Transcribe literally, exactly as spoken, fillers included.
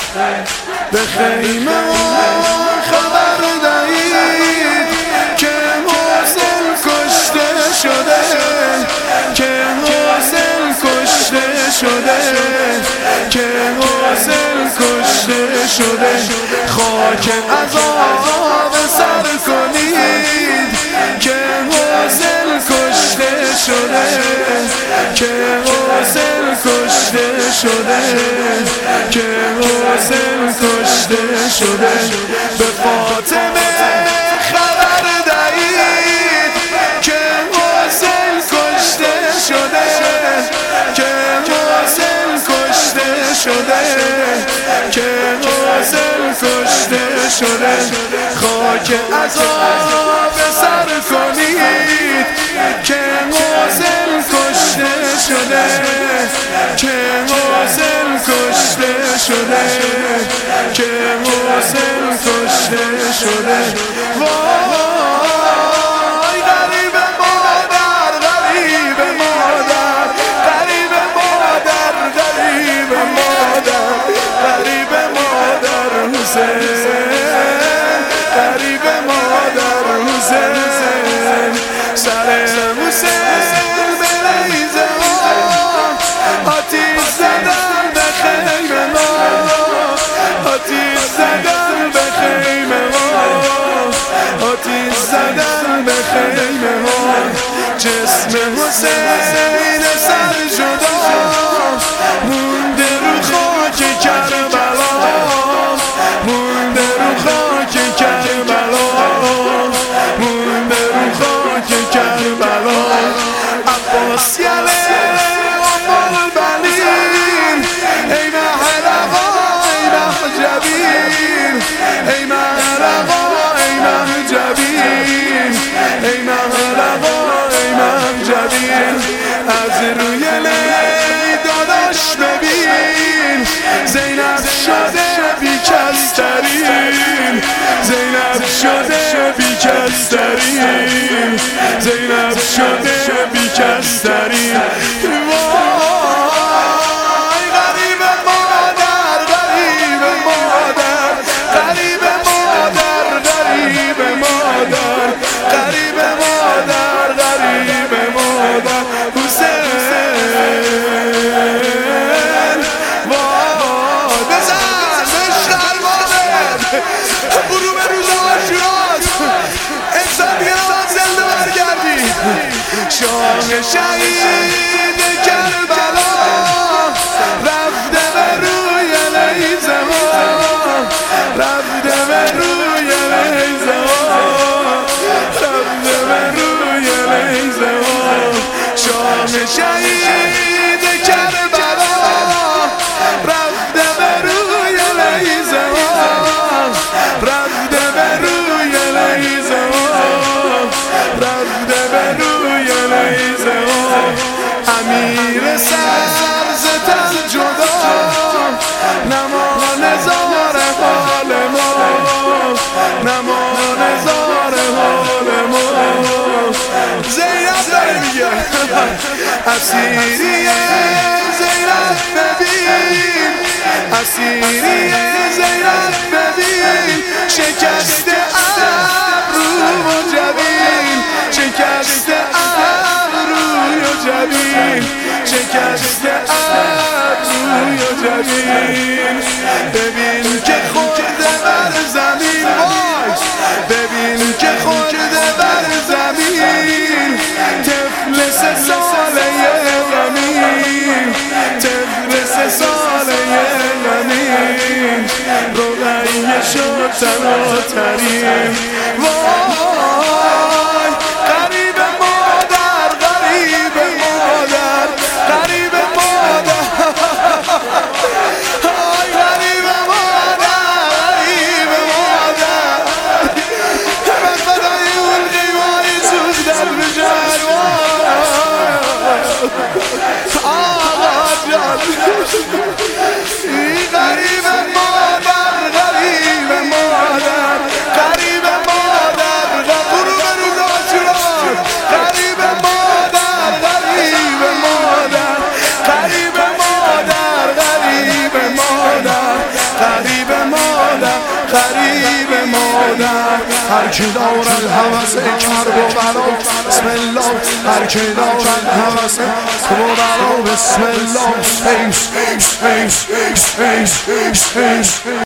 به خیمه خبر دهید که حسین کشته شده، که حسین کشته شده، که حسین کشته شده. خاک عذاب سر کنید که حسین کشته شده، که حسین کشته شده، که حسین کشته شده. به فاطمه خبر دهید که حسین کشته شده، که حسین کشته شده، که حسین کشته شده. خاک عذاب سر کنید که حسین کشته شده، که حسین کشته شده، که حسین کشته شده. وای غریب مادر، غریب مادر، غریب مادر، غریب مادر، غریب مادر حسین، غریب مادر حسین. سر حسین به نیزه ها آتیش زدن به خیمه ما، آتیش زدن به خیمه ما، آتیش زدن به خیمه ما. جسم حسین سر جدا مونده رو خاک کربلا، مونده رو خاک کربلا، مونده رو خاک کربلا. عباس یله ام البنین، ای محرقا ای محجبین، ای محرقا ای محجبین، ای محرقا ای محجبین. از روی لی داداش ببین زینب شده بیکسترین، زینب شده بیکسترین، زینب شده بیکسترین. وای غریب مادر، غریب مادر، غریب مادر، غریب مادر، غریب مادر، غریب مادر حسین. وای بزن بشتر مادر برو به روز عاشورات انسان دیگه نباید زنده برگردی. شاه شهید کربلا رفته به روی نیزه ها، رفته به روی نیزه ها، رفته به روی نیزه ها. شاه شهید کربلا رفته به روی نیزه ها، رفته به روی نیزه ها، رفته به روی نیزه ها. امیر سر ز تن جدا نما نزار حال ما، نما نزار حال ما. زینب داره میگه اسیری زینب ببین، اسیری زینب ببین. شکست ابرو و جبین، شکست ابرو و جبین، شکست ابرو و جبین. ببین که خورده بر زمین، وای ببین که خورده بر زمین. طفل سه ساله غمین، طفل سه ساله غمین. رقیه شد تناترین. وای غریب مادر، غریب مادر، غریب مادر. آی غریب مادر، غریب مادر. من فدای اون قیمای سوز در بجر. آقا جان غریب مادر، غریب مادر، غریب مادر، هر کی دارد هوس کرب و بلا بسم الله هر کی دارد هوس کرب و بلا بسم الله